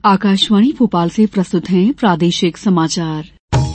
आकाशवाणी भोपाल से प्रस्तुत हैं प्रादेशिक समाचार।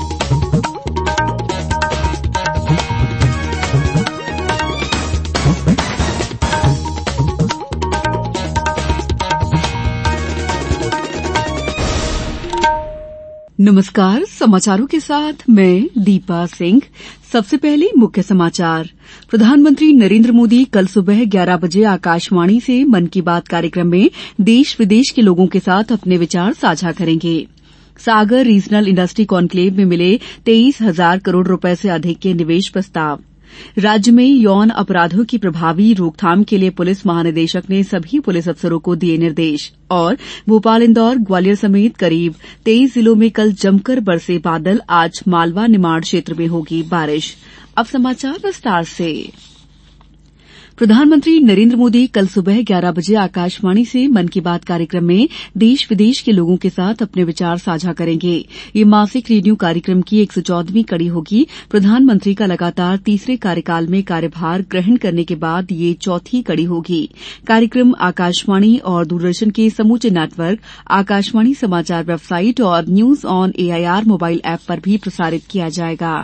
नमस्कार, समाचारों के साथ मैं दीपा सिंह। सबसे पहले मुख्य समाचार। प्रधानमंत्री नरेंद्र मोदी कल सुबह 11 बजे आकाशवाणी से मन की बात कार्यक्रम में देश विदेश के लोगों के साथ अपने विचार साझा करेंगे। सागर रीजनल इंडस्ट्री कॉन्क्लेव में मिले 23,000 करोड़ रुपए से अधिक के निवेश प्रस्ताव। राज्य में यौन अपराधों की प्रभावी रोकथाम के लिए पुलिस महानिदेशक ने सभी पुलिस अफसरों को दिए निर्देश। और भोपाल, इंदौर, ग्वालियर समेत करीब 23 जिलों में कल जमकर बरसे बादल। आज मालवा निमाड़ क्षेत्र में होगी बारिश। अब समाचार विस्तार से। प्रधानमंत्री नरेंद्र मोदी कल सुबह 11 बजे आकाशवाणी से मन की बात कार्यक्रम में देश विदेश के लोगों के साथ अपने विचार साझा करेंगे। ये मासिक रेडियो कार्यक्रम की 114वीं कड़ी होगी। प्रधानमंत्री का लगातार तीसरे कार्यकाल में कार्यभार ग्रहण करने के बाद ये चौथी कड़ी होगी। कार्यक्रम आकाशवाणी और दूरदर्शन के समूचे नेटवर्क, आकाशवाणी समाचार वेबसाइट और news on AIR mobile app पर भी प्रसारित किया जाएगा।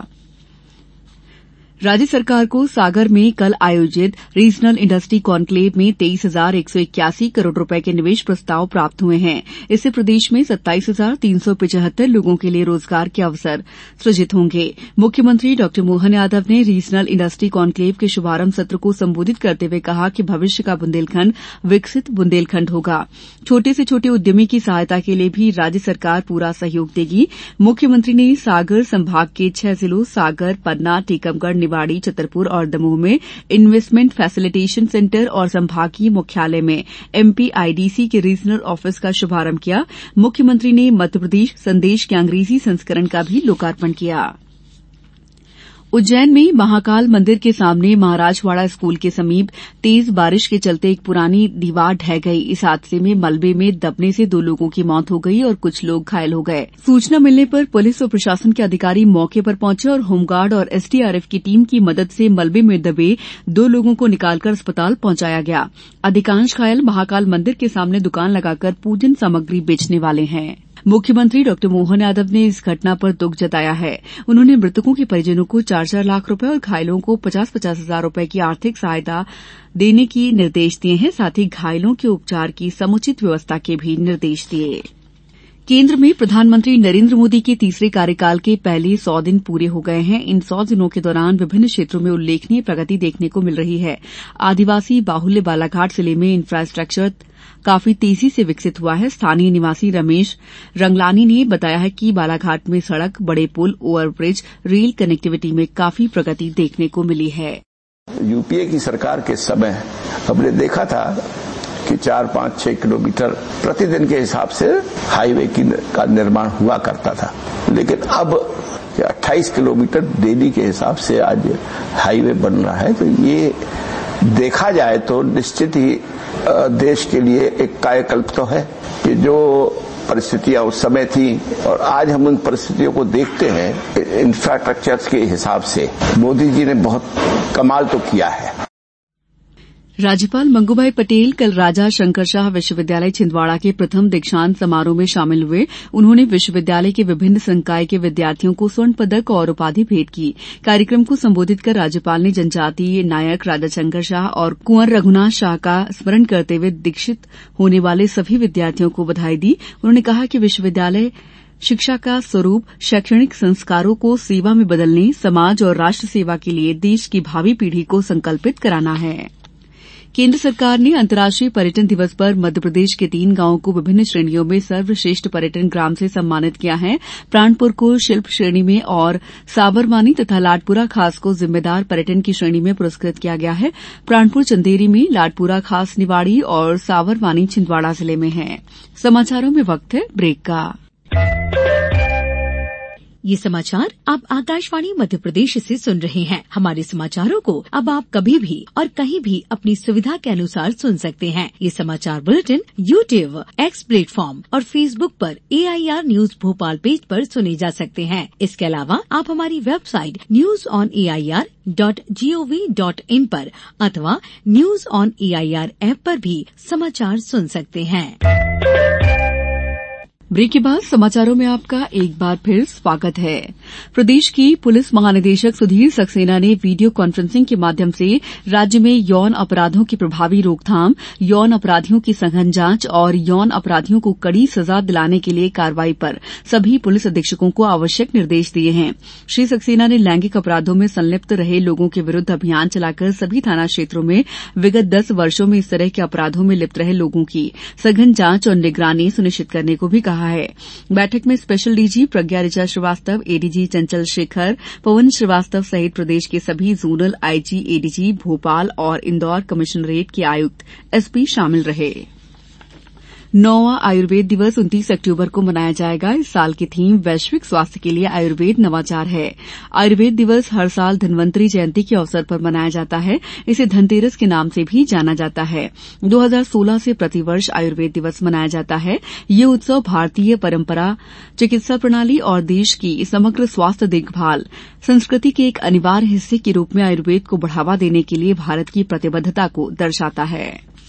राज्य सरकार को सागर में कल आयोजित रीजनल इंडस्ट्री कॉन्क्लेव में 23,181 करोड़ रुपए के निवेश प्रस्ताव प्राप्त हुए हैं। इससे प्रदेश में 27,375 लोगों के लिए रोजगार के अवसर सृजित होंगे। मुख्यमंत्री डॉ मोहन यादव ने रीजनल इंडस्ट्री कॉन्क्लेव के शुभारंभ सत्र को संबोधित करते हुए कहा कि भविष्य का बुंदेलखंड विकसित बुंदेलखंड होगा। छोटे से छोटे उद्यमी की सहायता के लिए भी राज्य सरकार पूरा सहयोग देगी। मुख्यमंत्री ने सागर संभाग के 6 जिलों सागर, पन्ना, टीकमगढ़, निवाड़ी, छतरपुर और दमोह में इन्वेस्टमेंट फैसिलिटेशन सेंटर और संभागीय मुख्यालय में एमपीआईडीसी के रीजनल ऑफिस का शुभारंभ किया। मुख्यमंत्री ने मध्यप्रदेश संदेश के अंग्रेजी संस्करण का भी लोकार्पण किया। उज्जैन में महाकाल मंदिर के सामने महाराजवाड़ा स्कूल के समीप तेज बारिश के चलते एक पुरानी दीवार ढह गई। इस हादसे में मलबे में दबने से 2 लोगों की मौत हो गई और कुछ लोग घायल हो गए। सूचना मिलने पर पुलिस और प्रशासन के अधिकारी मौके पर पहुंचे और होमगार्ड और एसडीआरएफ की टीम की मदद से मलबे में दबे 2 लोगों को निकालकर अस्पताल पहुंचाया गया। अधिकांश घायल महाकाल मंदिर के सामने दुकान लगाकर पूजन सामग्री बेचने वाले हैं। मुख्यमंत्री डॉ मोहन यादव ने इस घटना पर दुख जताया है। उन्होंने मृतकों के परिजनों को 4-4 लाख रुपए और घायलों को 50-50 हजार रुपए की आर्थिक सहायता देने के निर्देश दिए हैं। साथ ही घायलों के उपचार की समुचित व्यवस्था के भी निर्देश दिए। केंद्र में प्रधानमंत्री नरेंद्र मोदी के तीसरे कार्यकाल के पहले 100 दिन पूरे हो गए हैं। इन 100 दिनों के दौरान विभिन्न क्षेत्रों में उल्लेखनीय प्रगति देखने को मिल रही है। आदिवासी बाहुल्य बालाघाट जिले में इंफ्रास्ट्रक्चर काफी तेजी से विकसित हुआ है। स्थानीय निवासी रमेश रंगलानी ने बताया है कि बालाघाट में सड़क, बड़े पुल, ओवरब्रिज, रेल कनेक्टिविटी में काफी प्रगति देखने को मिली है। यूपीए की सरकार के समय हमने देखा था कि 4, 5, 6 किलोमीटर प्रतिदिन के हिसाब से हाईवे का निर्माण हुआ करता था, लेकिन अब 28 किलोमीटर डेली के हिसाब से आज हाईवे बन रहा है। तो ये देखा जाए तो निश्चित ही देश के लिए एक कायाकल्प तो है कि जो परिस्थितियां उस समय थी और आज हम उन परिस्थितियों को देखते हैं इंफ्रास्ट्रक्चर के हिसाब से मोदी जी ने बहुत कमाल तो किया है। राज्यपाल मंगूभाई पटेल कल राजा शंकरशाह विश्वविद्यालय छिंदवाड़ा के प्रथम दीक्षांत समारोह में शामिल हुए। उन्होंने विश्वविद्यालय के विभिन्न संकाय के विद्यार्थियों को स्वर्ण पदक और उपाधि भेंट की। कार्यक्रम को संबोधित कर राज्यपाल ने जनजातीय नायक राजा शंकरशाह और कुंवर रघुनाथ शाह का स्मरण करते हुए दीक्षित होने वाले सभी विद्यार्थियों को बधाई दी। उन्होंने कहा कि विश्वविद्यालय शिक्षा का स्वरूप शैक्षणिक संस्कारों को सेवा में बदलने, समाज और राष्ट्र सेवा के लिए देश की भावी पीढ़ी को संकल्पित कराना है। केंद्र सरकार ने अंतर्राष्ट्रीय पर्यटन दिवस पर मध्यप्रदेश के 3 गांवों को विभिन्न श्रेणियों में सर्वश्रेष्ठ पर्यटन ग्राम से सम्मानित किया है। प्राणपुर को शिल्प श्रेणी में और साबरवानी तथा लाडपुरा खास को जिम्मेदार पर्यटन की श्रेणी में पुरस्कृत किया गया है। प्राणपुर चंदेरी में, लाडपुरा खास निवाड़ी और साबरवानी छिंदवाड़ा जिले में है। समाचारों में वक्त है ब्रेक का। ये समाचार आप आकाशवाणी मध्य प्रदेश से सुन रहे हैं। हमारे समाचारों को अब आप कभी भी और कहीं भी अपनी सुविधा के अनुसार सुन सकते हैं। ये समाचार बुलेटिन YouTube, X प्लेटफॉर्म और Facebook पर AIR न्यूज भोपाल पेज पर सुने जा सकते हैं। इसके अलावा आप हमारी वेबसाइट newsonair.gov.in पर अथवा न्यूज ऑन AIR ऐप पर भी समाचार सुन सकते हैं। ब्रेक के बाद समाचारों में आपका एक बार फिर स्वागत है। प्रदेश की पुलिस महानिदेशक सुधीर सक्सेना ने वीडियो कॉन्फ्रेंसिंग के माध्यम से राज्य में यौन अपराधों की प्रभावी रोकथाम, यौन अपराधियों की सघन जांच और यौन अपराधियों को कड़ी सजा दिलाने के लिए कार्रवाई पर सभी पुलिस अधीक्षकों को आवश्यक निर्देश दिए हैं। श्री सक्सेना ने लैंगिक अपराधों में संलिप्त रहे लोगों के विरुद्ध अभियान चलाकर सभी थाना क्षेत्रों में विगत 10 वर्षों में इस तरह के अपराधों में लिप्त रहे लोगों की सघन जांच और निगरानी सुनिश्चित करने को भी कहा है। बैठक में special DG Pragya Richa Srivastava, ADG Chanchal Shekhar, पवन श्रीवास्तव सहित प्रदेश के सभी जोनल आईजी, एडीजी, भोपाल और इंदौर कमिश्नरेट के आयुक्त, एसपी शामिल रहे। 9वां आयुर्वेद दिवस 29 अक्टूबर को मनाया जाएगा। इस साल की थीम वैश्विक स्वास्थ्य के लिए आयुर्वेद नवाचार है। आयुर्वेद दिवस हर साल धन्वंतरी जयंती के अवसर पर मनाया जाता है। इसे धनतेरस के नाम से भी जाना जाता है। 2016 से प्रतिवर्ष आयुर्वेद दिवस मनाया जाता है। ये उत्सव भारतीय परंपरा, चिकित्सा प्रणाली और देश की समग्र स्वास्थ्य देखभाल संस्कृति के एक अनिवार्य हिस्से के रूप में आयुर्वेद को बढ़ावा देने के लिए भारत की प्रतिबद्धता को दर्शाता है।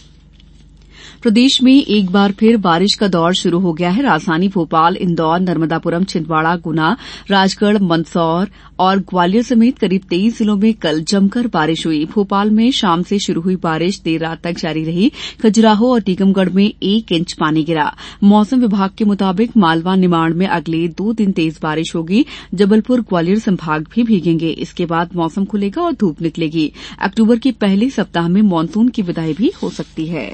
प्रदेश में एक बार फिर बारिश का दौर शुरू हो गया है। राजधानी भोपाल, इंदौर, नर्मदापुरम, छिंदवाड़ा, गुना, राजगढ़, मंदसौर और ग्वालियर समेत करीब 23 जिलों में कल जमकर बारिश हुई। भोपाल में शाम से शुरू हुई बारिश देर रात तक जारी रही। खजुराहो और टीकमगढ़ में 1 इंच पानी गिरा। मौसम विभाग के मुताबिक मालवा, निमाड़ में अगले 2 दिन तेज बारिश होगी। जबलपुर, ग्वालियर संभाग भी भीगेंगे। इसके बाद मौसम खुलेगा और धूप निकलेगी। अक्टूबर के पहले सप्ताह में मानसून की विदाई भी हो सकती है।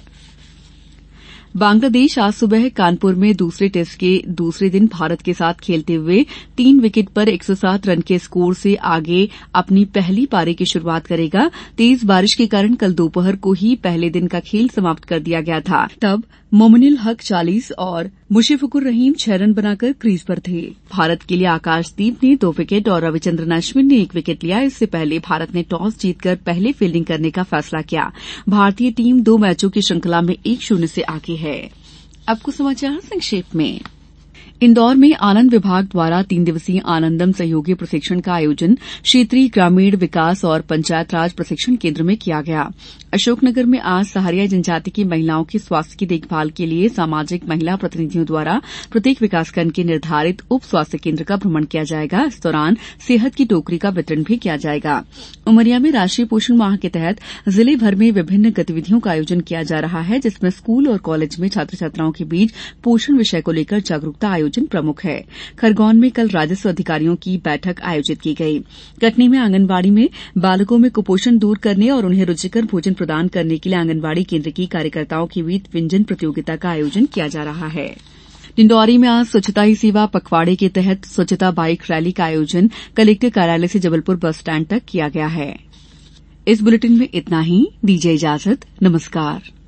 बांग्लादेश आज सुबह कानपुर में दूसरे टेस्ट के दूसरे दिन भारत के साथ खेलते हुए 3 विकेट पर 107 रन के स्कोर से आगे अपनी पहली पारी की शुरुआत करेगा। तेज बारिश के कारण कल दोपहर को ही पहले दिन का खेल समाप्त कर दिया गया था। तब मोमिनुल हक 40 और मुशफिकुर रहीम 6 रन बनाकर क्रीज पर थे। भारत के लिए आकाशदीप ने 2 विकेट और रविचंद्रन अश्विन ने 1 विकेट लिया। इससे पहले भारत ने टॉस जीतकर पहले फील्डिंग करने का फैसला किया। भारतीय टीम 2 मैचों की श्रृंखला में 1-0 से आगे है। अब कुछ समाचार संक्षेप में। इंदौर में आनंद विभाग द्वारा 3 दिवसीय आनंदम सहयोगी प्रशिक्षण का आयोजन क्षेत्रीय ग्रामीण विकास और पंचायत राज प्रशिक्षण केंद्र में किया गया। अशोकनगर में आज सहारिया जनजाति की महिलाओं के स्वास्थ्य की देखभाल के लिए सामाजिक महिला प्रतिनिधियों द्वारा प्रत्येक विकासखंड के निर्धारित उप स्वास्थ्य केंद्र का भ्रमण किया जाएगा। इस दौरान सेहत की टोकरी का वितरण भी किया जाएगा। उमरिया में राष्ट्रीय पोषण माह के तहत जिले भर में विभिन्न गतिविधियों का आयोजन किया जा रहा है, जिसमें स्कूल और कॉलेज में छात्र छात्राओं के बीच पोषण विषय को लेकर जागरूकता आयोजन प्रमुख है। खरगोन में कल राजस्व अधिकारियों की बैठक आयोजित की गई। कटनी में आंगनबाड़ी में बालकों में कुपोषण दूर करने और उन्हें रुचिकर भोजन प्रदान करने के लिए आंगनबाड़ी केंद्र की कार्यकर्ताओं के बीच व्यंजन प्रतियोगिता का आयोजन किया जा रहा है। डिंडौरी में आज स्वच्छता ही सेवा पखवाड़े के तहत स्वच्छता बाइक रैली का आयोजन कलेक्टर कार्यालय से जबलपुर बस स्टैंड तक किया गया है। इस बुलेटिन में इतना ही। दीजिए इजाजत। नमस्कार।